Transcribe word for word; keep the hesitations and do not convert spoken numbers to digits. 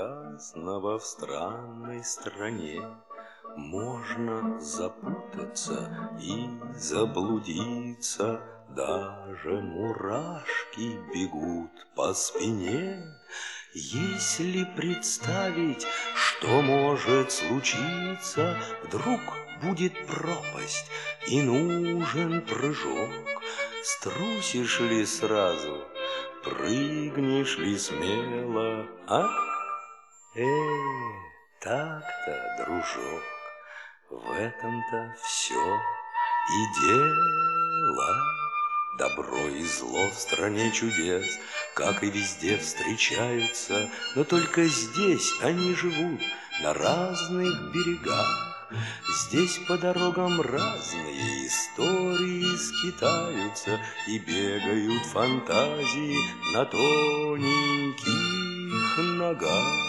ясного в странной стране можно запутаться и заблудиться, даже мурашки бегут по спине. Если представить, что может случиться, вдруг будет пропасть и нужен прыжок, струсишь ли сразу, прыгнешь ли смело, а? Э, так-то, дружок, в этом-то все и дело. Добро и зло в стране чудес, как и везде, встречаются, но только здесь они живут на разных берегах. Здесь по дорогам разные истории скитаются, и бегают фантазии на тоненьких ногах.